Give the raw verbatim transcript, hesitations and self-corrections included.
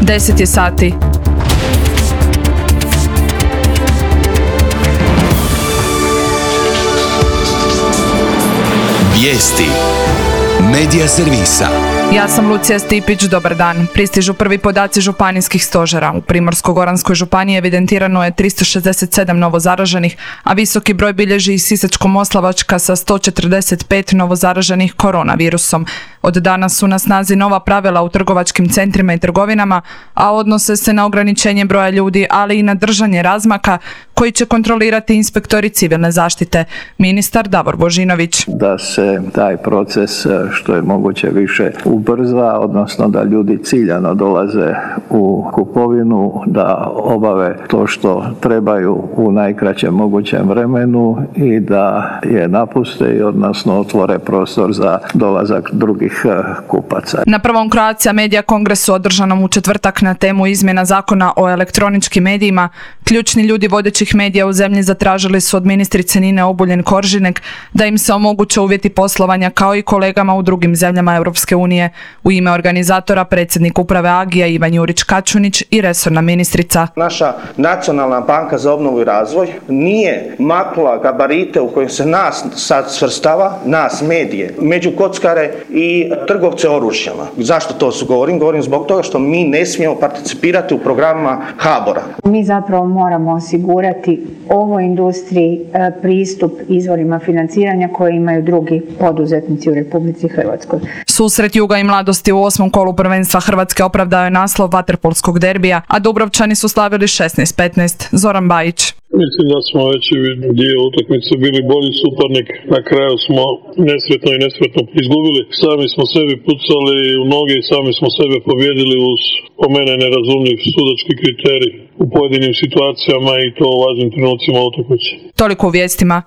deset je sati. Vijesti Medija servisa. Ja sam Lucija Stipić, dobar dan. Pristižu prvi podaci županijskih stožera. U Primorsko-goranskoj županiji evidentirano je tristo šezdeset sedam novozaraženih, a visoki broj bilježi i Sisačko-moslavačka sa sto četrdeset pet novozaraženih koronavirusom. Od danas su na snazi nova pravila u trgovačkim centrima i trgovinama, a odnose se na ograničenje broja ljudi, ali i na držanje razmaka koji će kontrolirati inspektori civilne zaštite. Ministar Davor Božinović. Da se taj proces što je moguće više ubrza, odnosno da ljudi ciljano dolaze u kupovinu, da obave to što trebaju u najkraćem mogućem vremenu i da je napuste i odnosno otvore prostor za dolazak drugih kupaca. Na prvom Croatia Media kongresu održanom u četvrtak na temu izmjena zakona o elektroničkim medijima, ključni ljudi vodećih medija u zemlji zatražili su od ministrice Nine Obuljen-Koržinek da im se omoguće uvjeti poslovanja kao i kolegama u drugim zemljama Europske unije. U ime organizatora predsjednik uprave Agija Ivan Jurić-Kačunić i resorna ministrica. Naša Nacionalna banka za obnovu i razvoj nije maknula gabarite u kojim se nas sad svrstava, nas medije, među kockare i trgovce oružjama. Zašto to su govorim? Govorim zbog toga što mi ne smijemo participirati u programima HABOR-a. Mi zapravo moramo osigurati ovoj industriji pristup izvorima financiranja koje imaju drugi poduzetnici u Republici Hrvatskoj. Susret Juga i Mladosti u osmom kolu prvenstva Hrvatske opravdao je naslov vaterpolskog derbija, a Dubrovčani su slavili šesnaest petnaest. Zoran Bajić. Mislim da smo veći dio utakmice bili bolji suparnik. Na kraju smo nesretno i nesretno izgubili. Sami smo sebi pucali u noge i sami smo sebe pobjedili uz, po mene, nerazumljiv sudački kriterij u pojedinim situacijama i to u važnim trenucima utakmice. Toliko u vijestima.